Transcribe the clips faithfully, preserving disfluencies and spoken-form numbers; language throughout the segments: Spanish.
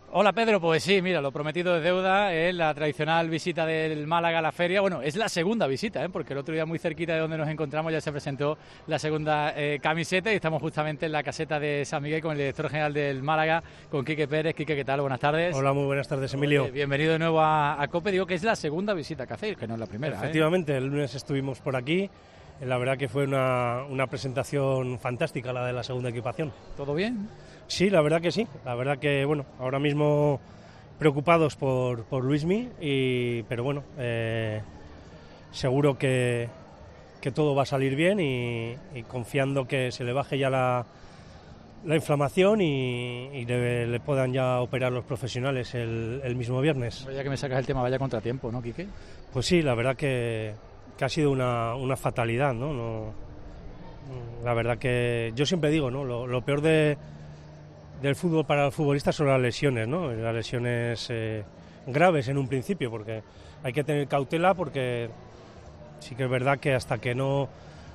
Hola Pedro, pues sí, mira, lo prometido es deuda, es la tradicional visita del Málaga a la feria. Bueno, es la segunda visita, ¿eh? Porque el otro día muy cerquita de donde nos encontramos ya se presentó la segunda eh, camiseta y estamos justamente en la caseta de San Miguel con el director general del Málaga, con Quique Pérez. Quique, ¿qué tal? Buenas tardes. Hola, muy buenas tardes, Emilio. Oye, bienvenido de nuevo a, a COPE. Digo que es la segunda visita que hacéis, que no es la primera. Efectivamente, ¿eh? El lunes estuvimos por aquí. La verdad que fue una, una presentación fantástica la de la segunda equipación. ¿Todo bien? Sí, la verdad que sí. La verdad que, bueno, ahora mismo preocupados por, por Luismi, y, pero bueno, eh, seguro que, que todo va a salir bien y, y confiando que se le baje ya la, la inflamación y, y le, le puedan ya operar los profesionales el, el mismo viernes. Ya que me sacas el tema, vaya contratiempo, ¿no, Quique? Pues sí, la verdad que, que ha sido una, una fatalidad, ¿no? No, la verdad que yo siempre digo, ¿no? Lo, lo peor de del fútbol para los futbolistas son las lesiones, ¿no? Las lesiones eh, graves en un principio, porque hay que tener cautela, porque sí que es verdad que hasta que no,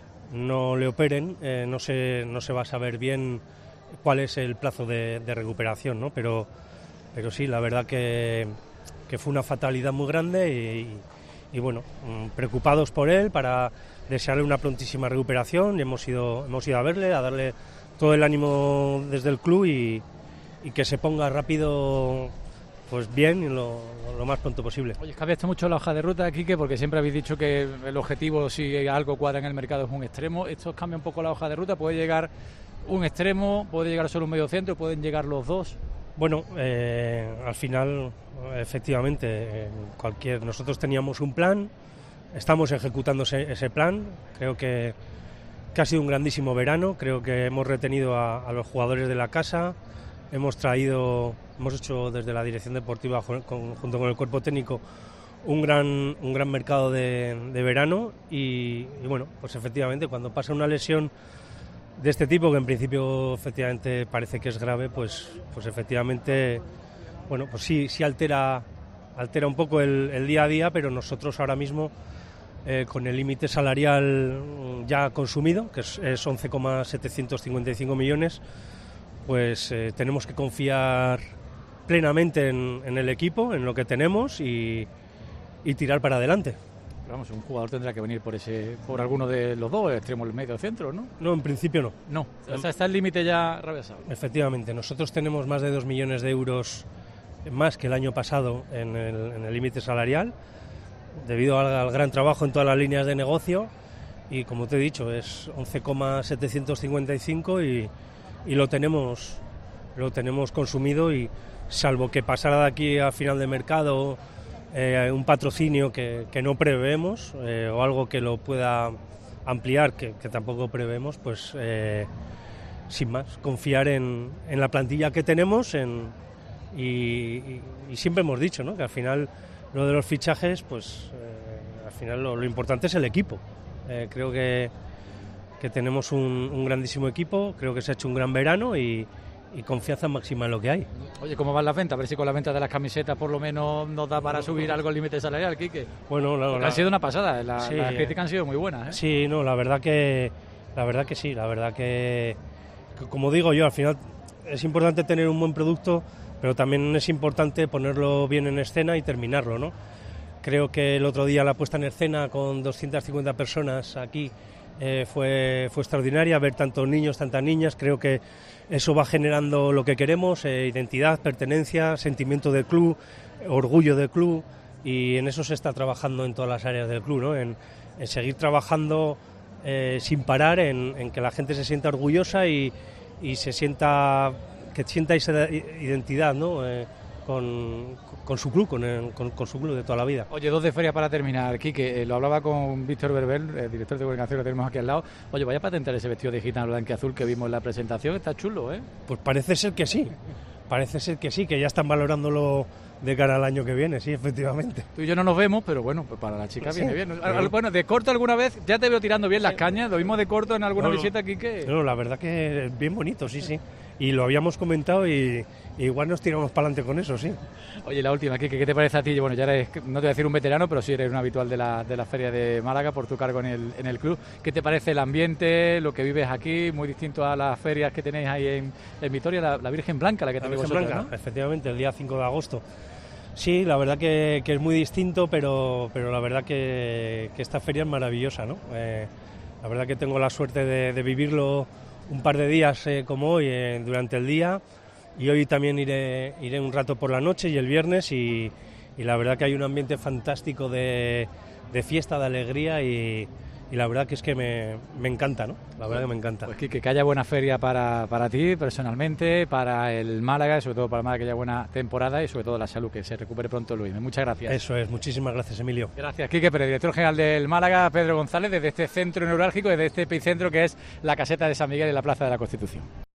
no le operen eh, no, se, no se va a saber bien cuál es el plazo de, de recuperación, ¿no? Pero, pero sí, la verdad que, que fue una fatalidad muy grande y, y bueno, preocupados por él, para desearle una prontísima recuperación, y hemos ido, hemos ido a verle, a darle todo el ánimo desde el club y, y que se ponga rápido, pues bien, y lo, lo más pronto posible. Oye, cambiaste mucho la hoja de ruta, Quique, porque siempre habéis dicho que el objetivo, si algo cuadra en el mercado, es un extremo. Esto cambia un poco la hoja de ruta, puede llegar un extremo, puede llegar solo un medio centro, pueden llegar los dos. Bueno, eh, al final, efectivamente, cualquier nosotros teníamos un plan, estamos ejecutando ese, ese plan. Creo que que ha sido un grandísimo verano. Creo que hemos retenido a, a los jugadores de la casa, hemos traído, hemos hecho desde la dirección deportiva con, con, junto con el cuerpo técnico un gran, un gran mercado de, de verano y, y bueno, pues efectivamente cuando pasa una lesión de este tipo, que en principio efectivamente parece que es grave, pues, pues efectivamente, bueno, pues sí, sí altera, altera un poco el, el día a día, pero nosotros ahora mismo, Eh, con el límite salarial ya consumido, que es, es once coma setecientos cincuenta y cinco millones, pues eh, tenemos que confiar plenamente en, en el equipo, en lo que tenemos y, y tirar para adelante. Vamos, un jugador tendrá que venir por ese, por alguno de los dos, el extremo, el medio centro, ¿no? No, en principio no. No, o sea, está el límite ya rebasado. Efectivamente, nosotros tenemos más de dos millones de euros más que el año pasado en el límite salarial, debido al, al gran trabajo en todas las líneas de negocio, y como te he dicho es once coma setecientos cincuenta y cinco y, y lo tenemos lo tenemos consumido, y salvo que pasara de aquí a final de mercado eh, un patrocinio que, que no preveemos eh, o algo que lo pueda ampliar, que, que tampoco preveemos, pues eh, sin más, confiar en, en la plantilla que tenemos en, y, y, y siempre hemos dicho, ¿no?, que al final lo de los fichajes, pues eh, al final lo, lo importante es el equipo. Eh, creo que, que tenemos un, un grandísimo equipo, creo que se ha hecho un gran verano y, y confianza máxima en lo que hay. Oye, ¿cómo van las ventas? A ver si con la venta de las camisetas por lo menos nos da para subir algo el límite salarial, Quique. Bueno, la, la, ha sido una pasada, la, sí, las críticas han sido muy buenas, ¿eh? Sí, no, la verdad que la verdad que sí, la verdad que, que como digo yo, al final es importante tener un buen producto, pero también es importante ponerlo bien en escena y terminarlo, ¿no? Creo que el otro día la puesta en escena con doscientas cincuenta personas aquí eh, fue, fue extraordinaria, ver tantos niños, tantas niñas. Creo que eso va generando lo que queremos, eh, identidad, pertenencia, sentimiento del club, orgullo del club, y en eso se está trabajando en todas las áreas del club, ¿no? En, en seguir trabajando eh, sin parar, en, en que la gente se sienta orgullosa y, y se sienta... que sienta esa identidad, ¿no? Eh, con, con su club, con, el, con, con su club de toda la vida. Oye, dos de feria para terminar, Quique, eh, lo hablaba con Víctor Berbel, el director de comunicación que tenemos aquí al lado. Oye, vaya a patentar ese vestido de gitano blanquiazul que vimos en la presentación, está chulo, ¿eh? Pues parece ser que sí, parece ser que sí, que ya están valorándolo de cara al año que viene, sí, efectivamente. Tú y yo no nos vemos, pero bueno, pues para la chica sí, viene bien. Pero... Bueno, de corto alguna vez, ya te veo tirando bien las sí. cañas, lo mismo de corto en alguna no, visita, Quique. No, la verdad que es bien bonito, sí, sí. y lo habíamos comentado y, y igual nos tiramos para adelante con eso, sí. Oye, la última, Quique, ¿qué te parece a ti? Bueno, ya eres, no te voy a decir un veterano, pero sí eres un habitual de la, de la Feria de Málaga por tu cargo en el, en el club. ¿Qué te parece el ambiente, lo que vives aquí, muy distinto a las ferias que tenéis ahí en, en Vitoria, la, la Virgen Blanca, la que La tenéis Virgen vosotros, Blanca, ¿no? efectivamente, el día cinco de agosto. Sí, la verdad que, que es muy distinto, pero, pero la verdad que, que esta feria es maravillosa, ¿no? Eh, la verdad que tengo la suerte de, de vivirlo un par de días eh, como hoy, eh, durante el día, y hoy también iré, iré un rato por la noche y el viernes, y, y la verdad que hay un ambiente fantástico de, de fiesta, de alegría, y, y la verdad que es que me, me encanta, ¿no? La verdad que me encanta. Pues Quique, que haya buena feria para, para ti personalmente, para el Málaga, y sobre todo para el Málaga, que haya buena temporada y sobre todo la salud, que se recupere pronto Luis. Muchas gracias. Eso es, muchísimas gracias, Emilio. Gracias, Quique Pérez, director general del Málaga, Pedro González, desde este centro neurálgico, desde este epicentro que es la caseta de San Miguel en la Plaza de la Constitución.